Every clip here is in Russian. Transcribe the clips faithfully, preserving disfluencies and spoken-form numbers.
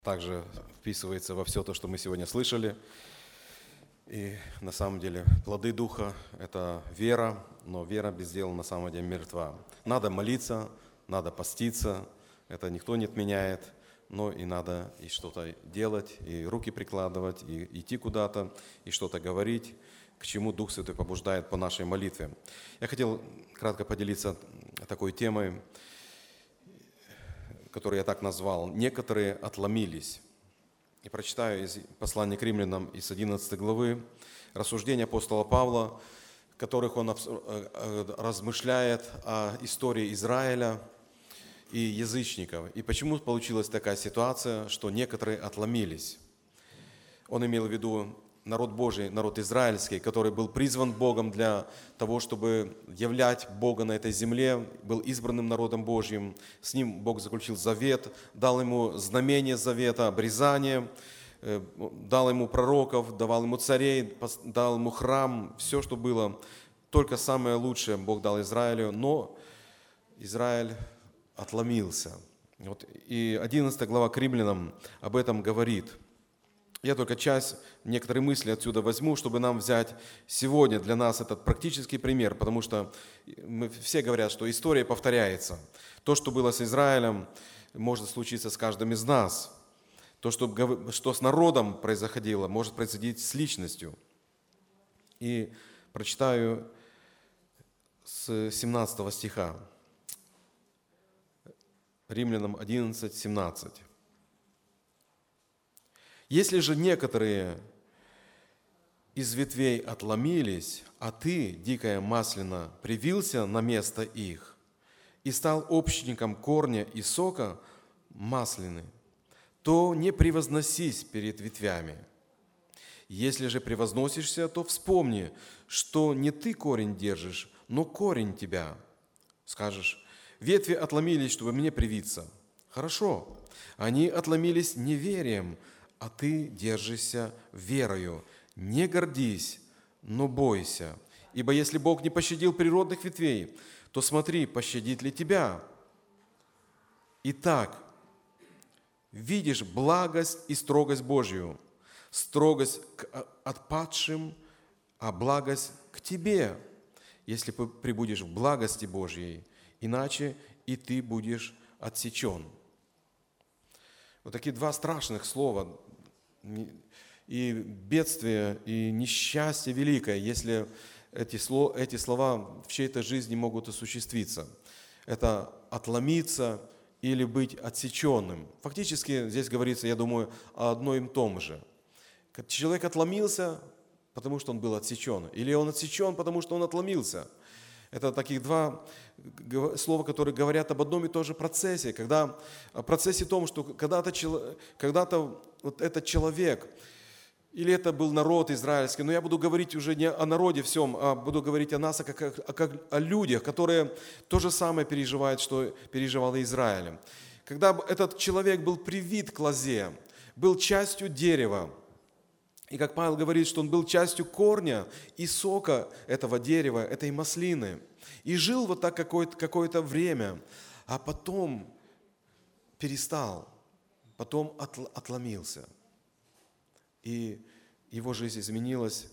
также вписывается во все то, что мы сегодня слышали. И на самом деле плоды Духа – это вера, но вера без дела на самом деле мертва. Надо молиться, надо поститься, это никто не отменяет, но и надо и что-то делать, и руки прикладывать, и идти куда-то, и что-то говорить, к чему Дух Святой побуждает по нашей молитве. Я хотел кратко поделиться такой темой, который я так назвал, «Некоторые отломились». И прочитаю из послания к римлянам из одиннадцатой главы рассуждения апостола Павла, в которых он размышляет о истории Израиля и язычников. И почему получилась такая ситуация, что некоторые отломились. Он имел в виду народ Божий, народ израильский, который был призван Богом для того, чтобы являть Бога на этой земле, был избранным народом Божьим. С ним Бог заключил завет, дал ему знамение завета, обрезание, дал ему пророков, давал ему царей, дал ему храм, все, что было. Только самое лучшее Бог дал Израилю, но Израиль отломился. Вот, и одиннадцатая глава к римлянам об этом говорит. Я только часть, некоторые мысли отсюда возьму, чтобы нам взять сегодня для нас этот практический пример, потому что мы все говорят, что история повторяется. То, что было с Израилем, может случиться с каждым из нас. То, что, что с народом происходило, может происходить с личностью. И прочитаю с семнадцатого стиха. Римлянам одиннадцать, семнадцать. Если же некоторые из ветвей отломились, а ты, дикая маслина, привился на место их и стал общником корня и сока маслины, то не превозносись перед ветвями. Если же превозносишься, то вспомни, что не ты корень держишь, но корень тебя. Скажешь: ветви отломились, чтобы мне привиться. Хорошо, они отломились неверием, а ты держишься верою. Не гордись, но бойся. Ибо если Бог не пощадил природных ветвей, то смотри, пощадит ли тебя. Итак, видишь благость и строгость Божью. Строгость к отпадшим, а благость к тебе, если пребудешь в благости Божьей, иначе и ты будешь отсечен. Вот такие два страшных слова. И бедствие, и несчастье великое, если эти слова, эти слова в чьей-то жизни могут осуществиться. Это отломиться или быть отсеченным. Фактически здесь говорится, я думаю, о одном и том же. Человек отломился, потому что он был отсечен, или он отсечен, потому что он отломился. Это таких два слова, которые говорят об одном и том же процессе. Когда, о процессе том, что когда-то, когда-то вот этот человек, или это был народ израильский, но я буду говорить уже не о народе всем, а буду говорить о нас, а как, а как о людях, которые то же самое переживают, что переживал Израиль. Когда этот человек был привит к лозе, был частью дерева, и как Павел говорит, что он был частью корня и сока этого дерева, этой маслины. И жил вот так какое-то, какое-то время, а потом перестал, потом отломился. И его жизнь изменилась.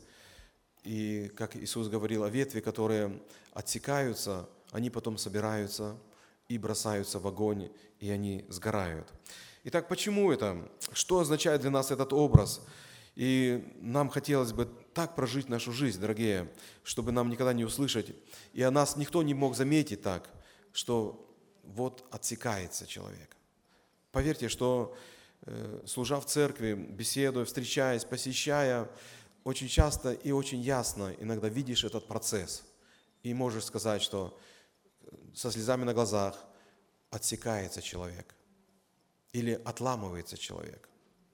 И как Иисус говорил о ветви, которые отсекаются, они потом собираются и бросаются в огонь, и они сгорают. Итак, почему это? Что означает для нас этот образ? И нам хотелось бы так прожить нашу жизнь, дорогие, чтобы нам никогда не услышать, и о нас никто не мог заметить так, что вот отсекается человек. Поверьте, что служа в церкви, беседуя, встречаясь, посещая, очень часто и очень ясно иногда видишь этот процесс. И можешь сказать, что со слезами на глазах отсекается человек или отламывается человек.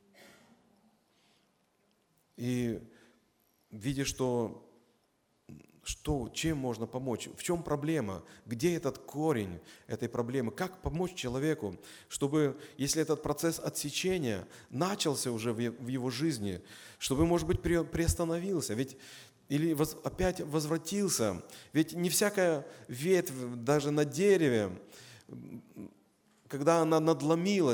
И видишь, что, что, чем можно помочь, в чем проблема, где этот корень этой проблемы, как помочь человеку, чтобы, если этот процесс отсечения начался уже в его жизни, чтобы, может быть, приостановился, ведь, или воз, опять возвратился. Ведь не всякая ветвь, даже на дереве, когда она надломилась,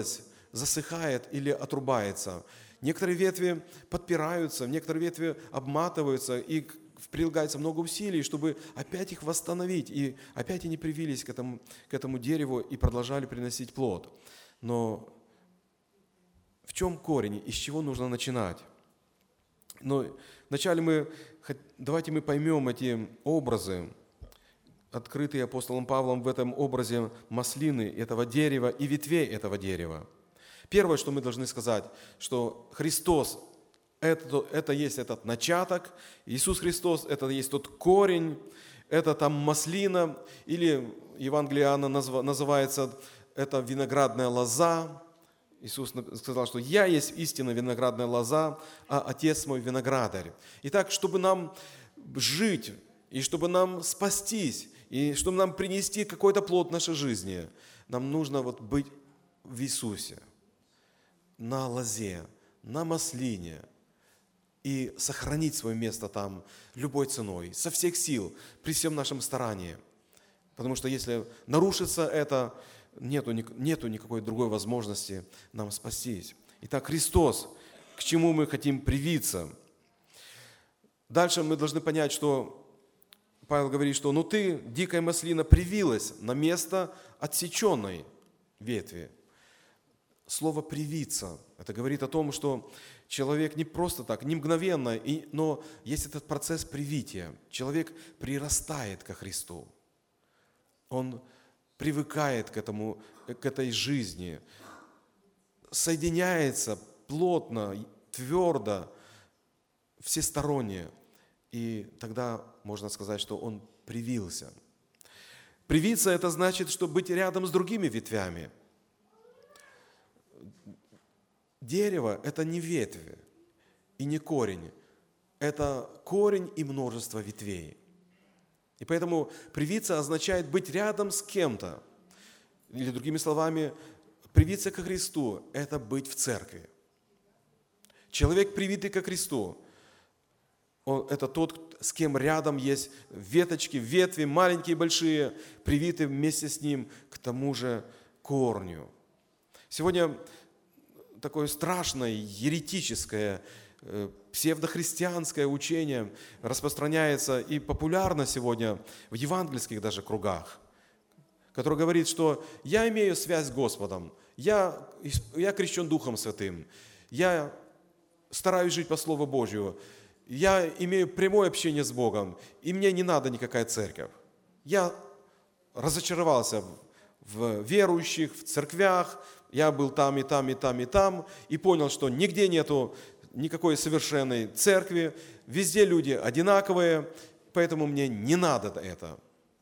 засыхает или отрубается. Некоторые ветви подпираются, некоторые ветви обматываются, и прилагается много усилий, чтобы опять их восстановить. И опять они привились к этому, к этому дереву и продолжали приносить плод. Но в чем корень? Из чего нужно начинать? Но вначале мы, давайте мы поймем эти образы, открытые апостолом Павлом в этом образе маслины этого дерева и ветвей этого дерева. Первое, что мы должны сказать, что Христос это, это есть этот начаток, Иисус Христос это есть тот корень, это там маслина, или Евангелие Иоанна называется это виноградная лоза. Иисус сказал, что «Я есть истинно виноградная лоза, а Отец мой виноградарь». Итак, чтобы нам жить, и чтобы нам спастись, и чтобы нам принести какой-то плод в нашей жизни, нам нужно вот быть в Иисусе, на лозе, на маслине, и сохранить свое место там любой ценой, со всех сил, при всем нашем старании. Потому что если нарушится это, нету, нету никакой другой возможности нам спастись. Итак, Христос, к чему мы хотим привиться. Дальше мы должны понять, что Павел говорит, что «ну ты, дикая маслина, привилась на место отсеченной ветви». Слово «привиться» – это говорит о том, что человек не просто так, не мгновенно, и, но есть этот процесс привития. Человек прирастает ко Христу. Он привыкает к этому, к этой жизни, соединяется плотно, твердо, всесторонне. И тогда можно сказать, что он привился. Привиться – это значит, что быть рядом с другими ветвями. Дерево – это не ветви и не корень. Это корень и множество ветвей. И поэтому привиться означает быть рядом с кем-то. Или другими словами, привиться ко Христу – это быть в церкви. Человек, привитый ко Христу, он, это тот, с кем рядом есть веточки, ветви, маленькие и большие, привиты вместе с ним к тому же корню. Сегодня такое страшное, еретическое, псевдохристианское учение распространяется и популярно сегодня в евангельских даже кругах, которое говорит, что я имею связь с Господом, я, я крещен Духом Святым, я стараюсь жить по Слову Божьему, я имею прямое общение с Богом, и мне не надо никакая церковь. Я разочаровался в верующих, в церквях, я был там и там, и там, и там, и понял, что нигде нету никакой совершенной церкви, везде люди одинаковые, поэтому мне не надо это.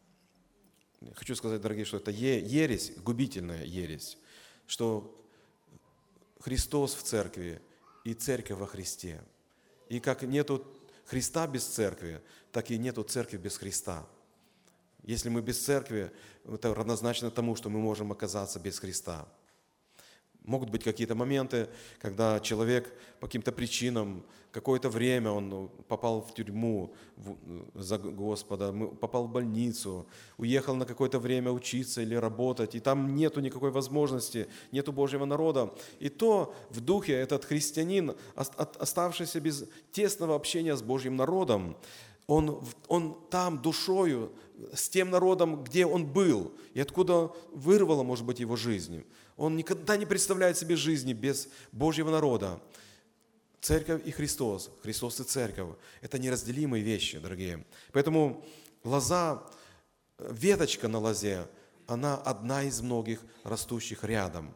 Хочу сказать, дорогие, что это ересь, губительная ересь, что Христос в церкви и церковь во Христе. И как нету Христа без церкви, так и нету церкви без Христа. Если мы без церкви, это равнозначно тому, что мы можем оказаться без Христа. Могут быть какие-то моменты, когда человек по каким-то причинам, какое-то время он попал в тюрьму за Господа, попал в больницу, уехал на какое-то время учиться или работать, и там нету никакой возможности, нету Божьего народа. И то в духе этот христианин, оставшийся без тесного общения с Божьим народом, Он, он там душою, с тем народом, где он был, и откуда вырвало, может быть, его жизнь. Он никогда не представляет себе жизни без Божьего народа. Церковь и Христос, Христос и церковь – это неразделимые вещи, дорогие. Поэтому лоза, веточка на лозе, она одна из многих растущих рядом.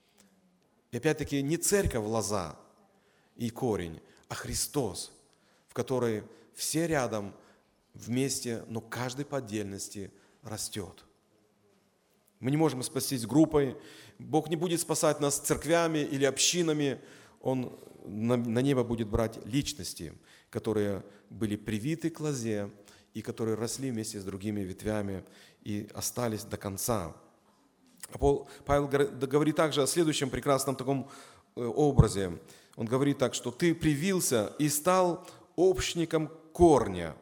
И опять-таки не церковь лоза и корень, а Христос, в которой все рядом, вместе, но каждый по отдельности растет. Мы не можем спастись группой. Бог не будет спасать нас церквями или общинами. Он на, на небо будет брать личности, которые были привиты к лозе и которые росли вместе с другими ветвями и остались до конца. Павел говорит также о следующем прекрасном таком образе. Он говорит так, что ты привился и стал общником корня.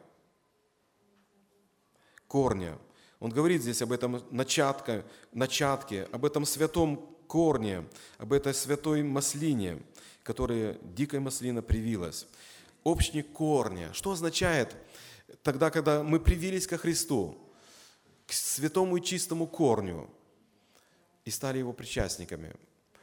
Корня. Он говорит здесь об этом начатке, начатке, об этом святом корне, об этой святой маслине, которая дикая маслина привилась. Общник корня. Что означает тогда, когда мы привились ко Христу, к святому и чистому корню и стали его причастниками?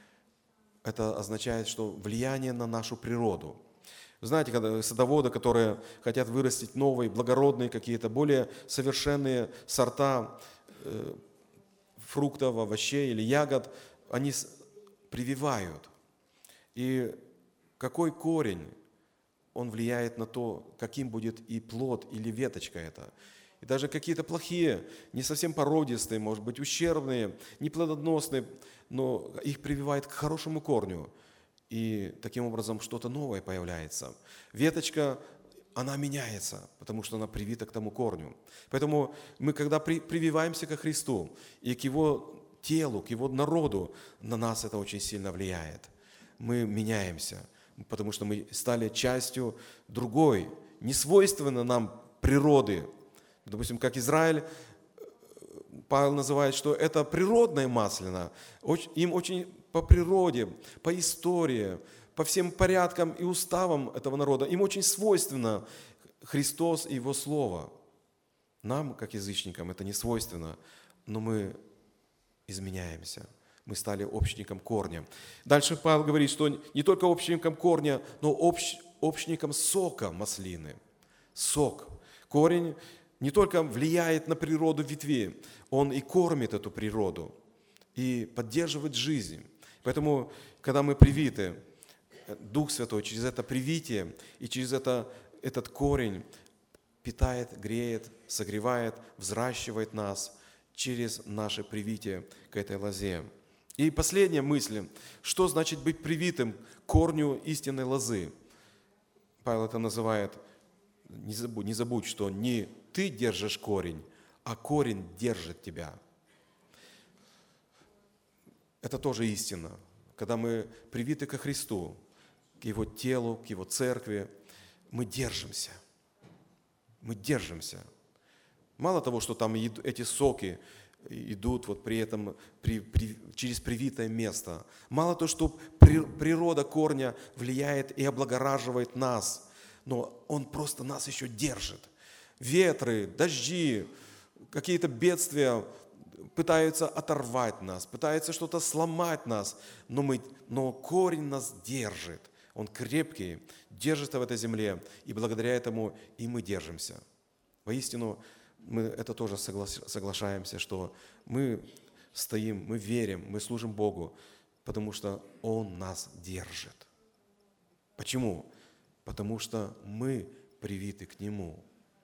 Это означает, что влияние на нашу природу. Вы знаете, когда садоводы, которые хотят вырастить новые, благородные какие-то, более совершенные сорта э, фруктов, овощей или ягод, они прививают. И какой корень, он влияет на то, каким будет и плод, или веточка эта. И даже какие-то плохие, не совсем породистые, может быть, ущербные, неплодоносные, но их прививает к хорошему корню. И таким образом что-то новое появляется. Веточка, она меняется, потому что она привита к тому корню. Поэтому мы, когда при, прививаемся ко Христу и к Его телу, к Его народу, на нас это очень сильно влияет. Мы меняемся, потому что мы стали частью другой, несвойственной нам природы. Допустим, как Израиль, Павел называет, что это природная маслина. Им очень по природе, по истории, по всем порядкам и уставам этого народа, им очень свойственно Христос и Его Слово. Нам, как язычникам, это не свойственно, но мы изменяемся. Мы стали общником корня. Дальше Павел говорит, что не только общником корня, но общ, общником сока маслины. Сок. Корень не только влияет на природу ветви, он и кормит эту природу, и поддерживает жизнь. Поэтому, когда мы привиты, Дух Святой через это привитие и через это, этот корень питает, греет, согревает, взращивает нас через наше привитие к этой лозе. И последняя мысль. Что значит быть привитым к корню истинной лозы? Павел это называет, не забудь, не забудь, что не ты держишь корень, а корень держит тебя. Это тоже истина. Когда мы привиты ко Христу, к Его телу, к Его церкви, мы держимся. Мы держимся. Мало того, что там эти соки идут вот при этом при, при, через привитое место. Мало того, что при, природа корня влияет и облагораживает нас, но он просто нас еще держит. Ветры, дожди, какие-то бедствия пытаются оторвать нас, пытаются что-то сломать нас, но, мы, но корень нас держит. Он крепкий, держит в этой земле, и благодаря этому и мы держимся. Воистину, мы это тоже соглашаемся, что мы стоим, мы верим, мы служим Богу, потому что Он нас держит. Почему? Потому что мы привиты к Нему.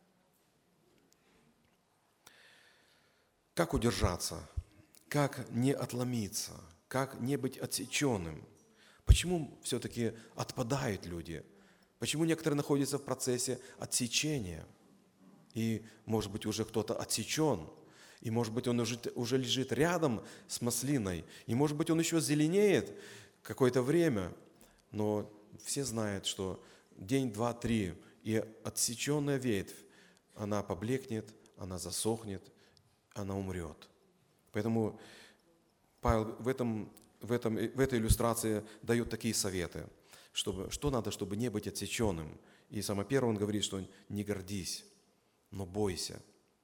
Как удержаться? Как не отломиться? Как не быть отсеченным? Почему все-таки отпадают люди? Почему некоторые находятся в процессе отсечения? И, может быть, уже кто-то отсечен, и, может быть, он уже, уже лежит рядом с маслиной, и, может быть, он еще зеленеет какое-то время, но все знают, что день, два, три, и отсеченная ветвь, она поблекнет, она засохнет, она умрет. Поэтому Павел в, этом, в, этом, в этой иллюстрации дает такие советы, чтобы, что надо, чтобы не быть отсеченным. И самое первое он говорит, что не гордись, но бойся.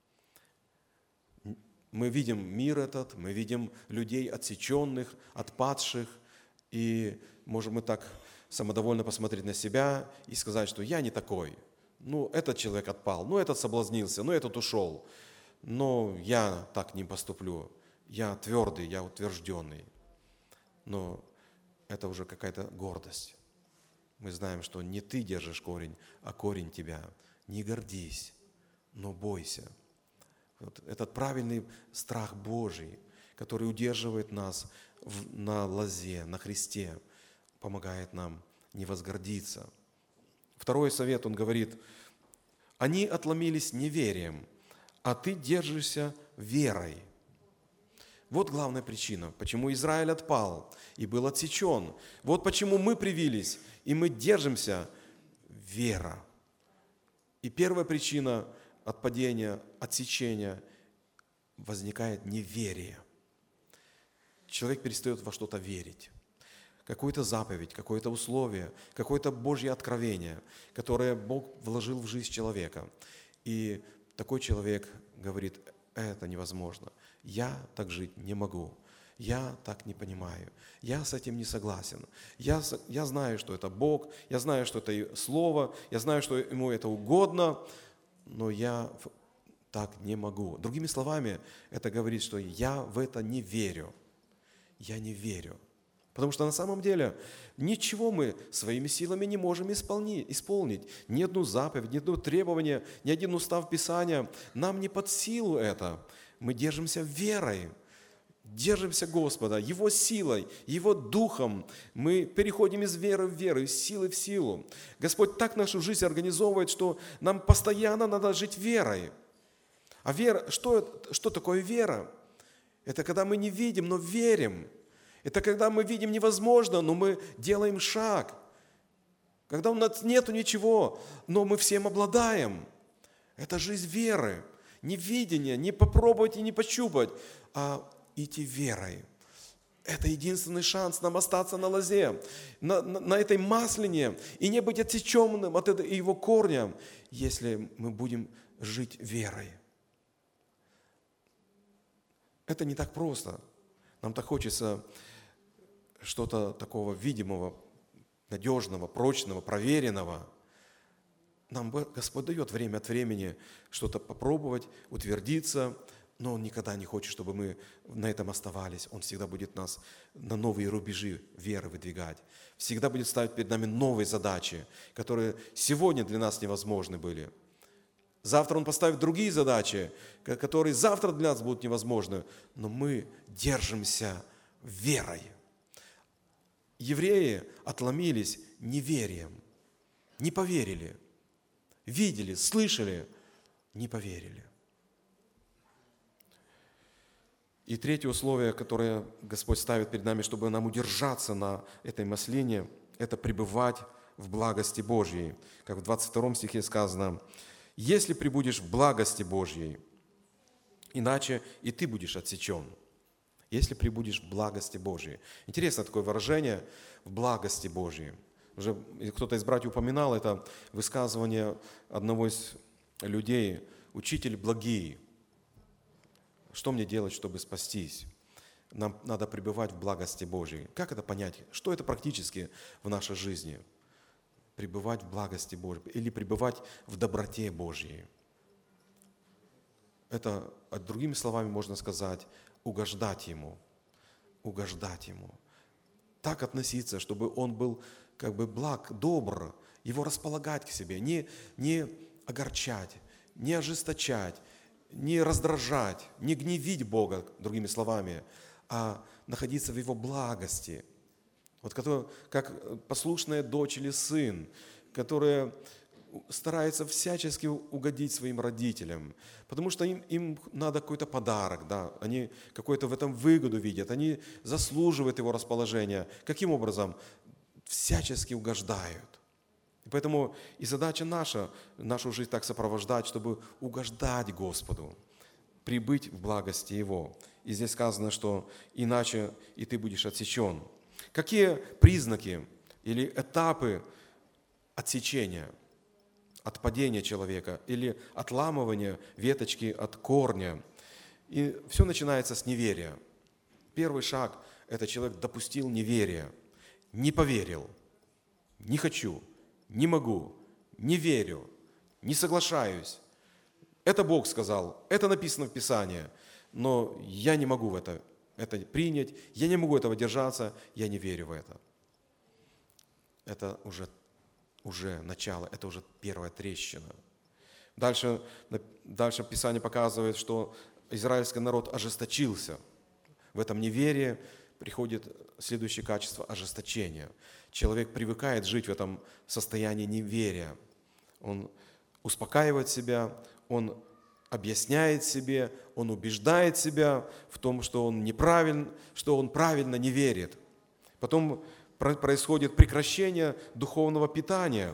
Мы видим мир этот, мы видим людей отсеченных, отпадших, и можем мы так самодовольно посмотреть на себя и сказать, что я не такой. Ну, этот человек отпал, ну, этот соблазнился, ну, этот ушел. Но я так не поступлю. Я твердый, я утвержденный. Но это уже какая-то гордость. Мы знаем, что не ты держишь корень, а корень тебя. Не гордись, но бойся. Вот этот правильный страх Божий, который удерживает нас в, на лозе, на Христе, помогает нам не возгордиться. Второй совет, он говорит, они отломились неверием, а ты держишься верой. Вот главная причина, почему Израиль отпал и был отсечен. Вот почему мы привились, и мы держимся. Вера. И первая причина отпадения, отсечения возникает неверие. человек перестает во что-то верить. Какую-то заповедь, какое-то условие, какое-то Божье откровение, которое Бог вложил в жизнь человека. И такой человек говорит: это невозможно, я так жить не могу, я так не понимаю, я с этим не согласен. Я, я знаю, что это Бог, я знаю, что это Слово, я знаю, что Ему это угодно, но я так не могу. Другими словами, это говорит, что я в это не верю. Я не верю. Потому что на самом деле ничего мы своими силами не можем исполнить, исполнить. Ни одну заповедь, ни одно требование, ни один устав Писания нам не под силу это. Мы держимся верой, держимся Господа, Его силой, Его духом. Мы переходим из веры в веру, из силы в силу. Господь так нашу жизнь организовывает, что нам постоянно надо жить верой. А вера, что, что такое вера? Это когда мы не видим, но верим. Это когда мы видим невозможно, но мы делаем шаг. Когда у нас нету ничего, но мы всем обладаем. Это жизнь веры. Не видение, не попробовать и не пощупать, а идти верой. Это единственный шанс нам остаться на лозе, на, на, на этой маслине и не быть отсеченным от этого, его корня, если мы будем жить верой. Это не так просто. Нам так хочется что-то такого видимого, надежного, прочного, проверенного. Нам Господь дает время от времени что-то попробовать, утвердиться, но Он никогда не хочет, чтобы мы на этом оставались. Он всегда будет нас на новые рубежи веры выдвигать. Всегда будет ставить перед нами новые задачи, которые сегодня для нас невозможны были. Завтра Он поставит другие задачи, которые завтра для нас будут невозможны, но мы держимся верой. Евреи отломились неверием, не поверили. Видели, слышали, не поверили. И третье условие, которое Господь ставит перед нами, чтобы нам удержаться на этой маслине, это пребывать в благости Божьей. Как в двадцать втором стихе сказано: «Если пребудешь в благости Божьей, иначе и ты будешь отсечен». Если пребудешь в благости Божьей. Интересно такое выражение «в благости Божьей». Уже кто-то из братьев упоминал это высказывание одного из людей: «Учитель благий, что мне делать, чтобы спастись?» Нам надо пребывать в благости Божьей. Как это понять? Что это практически в нашей жизни? Пребывать в благости Божьей или пребывать в доброте Божьей. Это, другими словами можно сказать, угождать Ему. Угождать Ему. Так относиться, чтобы Он был как бы благ, добр, Его располагать к себе, не, не огорчать, не ожесточать, не раздражать, не гневить Бога, другими словами, а находиться в Его благости. Вот который, как послушная дочь или сын, которые стараются всячески угодить своим родителям, потому что им, им надо какой-то подарок, да, они какую-то в этом выгоду видят, они заслуживают его расположения. Каким образом? Всячески угождают. И поэтому и задача наша, нашу жизнь так сопровождать, чтобы угождать Господу, прибыть в благости Его. И здесь сказано, что иначе и ты будешь отсечен. Какие признаки или этапы отсечения, отпадения человека или отламывания веточки от корня? И все начинается с неверия. Первый шаг – это человек допустил неверие, не поверил, не хочу, не могу, не верю, не соглашаюсь. Это Бог сказал, это написано в Писании, но я не могу в это, это принять, я не могу этого держаться, я не верю в это. Это уже, уже начало, это уже первая трещина. Дальше, дальше Писание показывает, что израильский народ ожесточился. В этом неверии приходит следующее качество – ожесточения. Человек привыкает жить в этом состоянии неверия. Он успокаивает себя, он объясняет себе, он убеждает себя в том, что он неправильно, что он правильно не верит. Потом происходит прекращение духовного питания.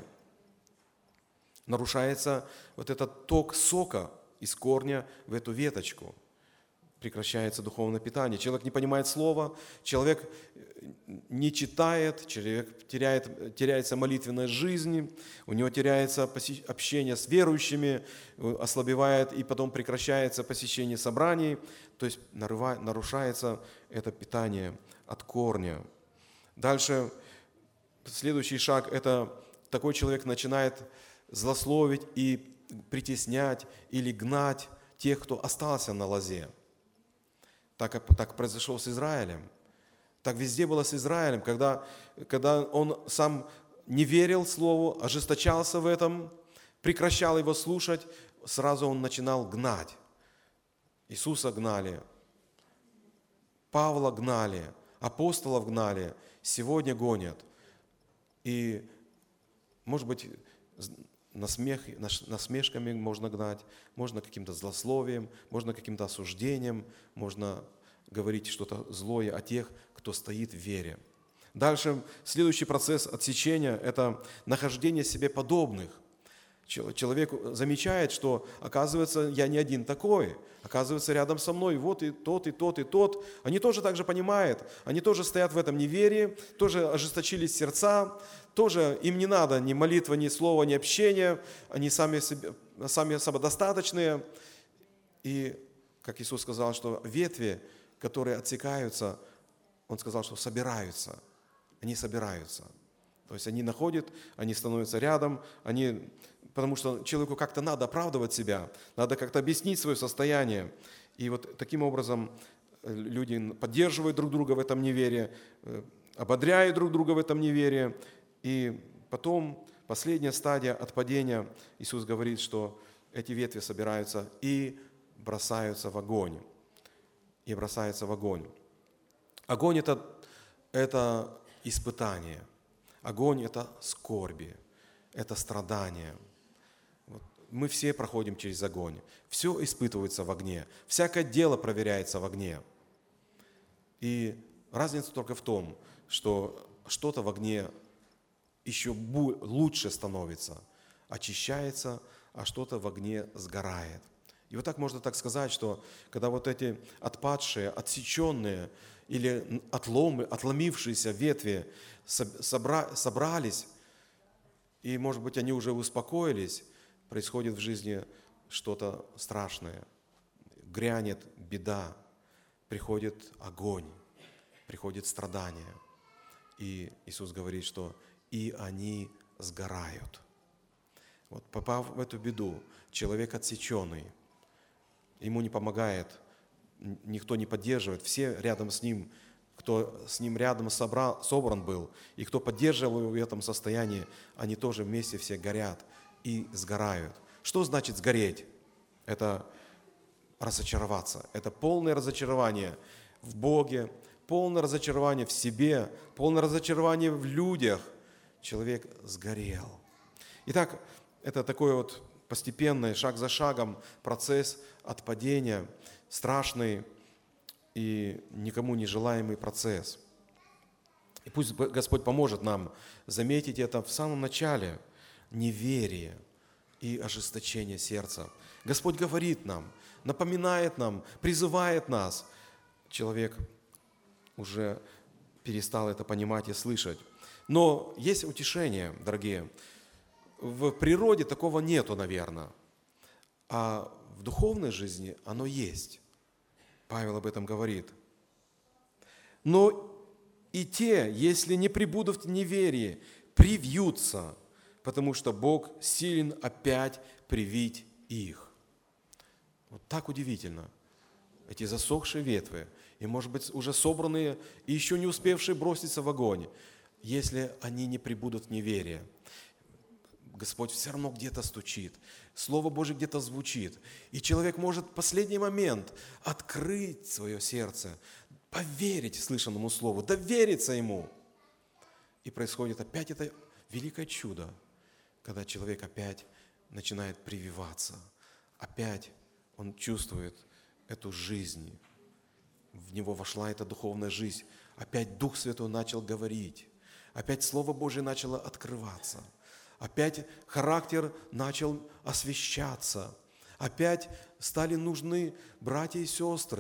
Нарушается вот этот ток сока из корня в эту веточку. прекращается духовное питание. Человек не понимает слова, человек не читает, человек теряет, теряется молитвенная жизнь, у него теряется общение с верующими, ослабевает и потом прекращается посещение собраний, то есть нарушается это питание от корня. Дальше следующий шаг – это такой человек начинает злословить и притеснять или гнать тех, кто остался на лозе. Так, так произошло с Израилем. Так везде было с Израилем, когда, когда он сам не верил Слову, ожесточался в этом, прекращал его слушать, сразу он начинал гнать. Иисуса гнали, Павла гнали, апостолов гнали, сегодня гонят. И, может быть, насмех, насмешками можно гнать, можно каким-то злословием, можно каким-то осуждением, можно говорить что-то злое о тех, кто стоит в вере. Дальше следующий процесс отсечения – это нахождение себе подобных. Человек замечает, что, оказывается, я не один такой, оказывается, рядом со мной вот и тот, и тот, и тот. Они тоже так же понимают, они тоже стоят в этом неверии, тоже ожесточились сердца, тоже им не надо ни молитва, ни слова, ни общения, они сами, себе, сами самодостаточные. И, как Иисус сказал, что ветви, которые отсекаются, Он сказал, что собираются, они собираются. То есть они находят, они становятся рядом, они, потому что человеку как-то надо оправдывать себя, надо как-то объяснить свое состояние. И вот таким образом люди поддерживают друг друга в этом неверии, ободряют друг друга в этом неверии. И потом, последняя стадия отпадения, Иисус говорит, что эти ветви собираются и бросаются в огонь. И бросаются в огонь. Огонь – это, это испытание. Огонь – это скорби, это страдание. Вот. Мы все проходим через огонь. Все испытывается в огне. Всякое дело проверяется в огне. И разница только в том, что что-то в огне еще лучше становится, очищается, а что-то в огне сгорает. И вот так можно так сказать, что когда вот эти отпадшие, отсеченные или отломы, отломившиеся ветви собра, собрались, и, может быть, они уже успокоились, происходит в жизни что-то страшное. Грянет беда, приходит огонь, приходит страдание. И Иисус говорит, что и они сгорают. Вот, попав в эту беду, человек отсеченный, ему не помогает, никто не поддерживает, все рядом с ним, кто с ним рядом собрал, собран был, и кто поддерживал его в этом состоянии, они тоже вместе все горят и сгорают. Что значит сгореть? Это разочароваться, это полное разочарование в Боге, полное разочарование в себе, полное разочарование в людях. Человек сгорел. Итак, это такой вот постепенный, шаг за шагом процесс отпадения, страшный и никому не желаемый процесс. И пусть Господь поможет нам заметить это в самом начале, неверие и ожесточение сердца. Господь говорит нам, напоминает нам, призывает нас. Человек уже перестал это понимать и слышать. Но есть утешение, дорогие. В природе такого нету, наверное, а в духовной жизни оно есть. Павел об этом говорит. Но и те, если не пребудут в неверии, привьются, потому что Бог силен опять привить их. Вот так удивительно. Эти засохшие ветви, и, может быть, уже собранные и еще не успевшие броситься в огонь, если они не пребудут в неверии. Господь все равно где-то стучит, Слово Божие где-то звучит, и человек может в последний момент открыть свое сердце, поверить слышанному Слову, довериться Ему. И происходит опять это великое чудо, когда человек опять начинает прививаться, опять он чувствует эту жизнь, в него вошла эта духовная жизнь, опять Дух Святой начал говорить, опять Слово Божие начало открываться. Опять характер начал освещаться. Опять стали нужны братья и сестры.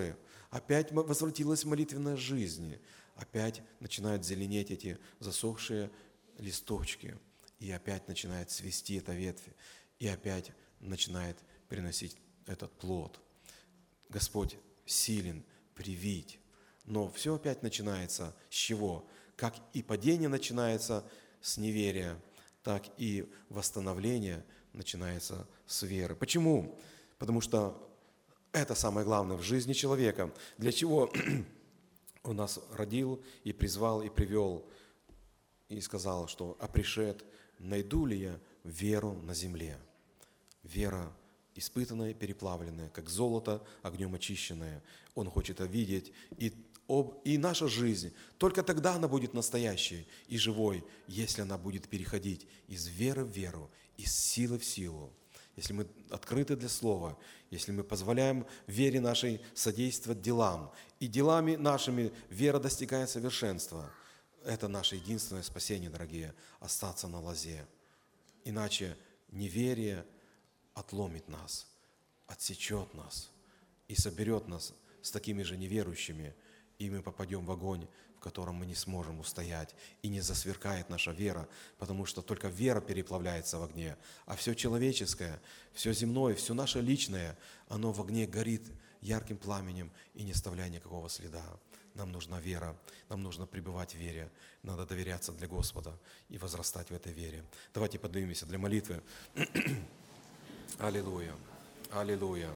опять м- возвратилась молитвенная жизнь, опять начинают зеленеть эти засохшие листочки, и опять начинает цвести эта ветвь, и опять начинает приносить этот плод. Господь силен привить, но все опять начинается с чего? Как и падение начинается с неверия, так и восстановление начинается с веры. Почему? Потому что это самое главное в жизни человека. Для чего Он нас родил и призвал, и привел, и сказал, что «А пришед, найду ли я веру на земле?» Вера испытанная, переплавленная, как золото огнем очищенное. Он хочет видеть, и, об, и наша жизнь, только тогда она будет настоящей и живой, если она будет переходить из веры в веру, из силы в силу. Если мы открыты для Слова, если мы позволяем вере нашей содействовать делам, и делами нашими вера достигает совершенства, это наше единственное спасение, дорогие, остаться на лозе. Иначе неверие отломит нас, отсечет нас и соберет нас с такими же неверующими, и мы попадем в огонь, в котором мы не сможем устоять, и не засверкает наша вера, потому что только вера переплавляется в огне, а все человеческое, все земное, все наше личное, оно в огне горит ярким пламенем и не оставляя никакого следа. Нам нужна вера, нам нужно пребывать в вере, надо доверяться для Господа и возрастать в этой вере. Давайте поднимемся для молитвы. Аллилуйя, аллилуйя.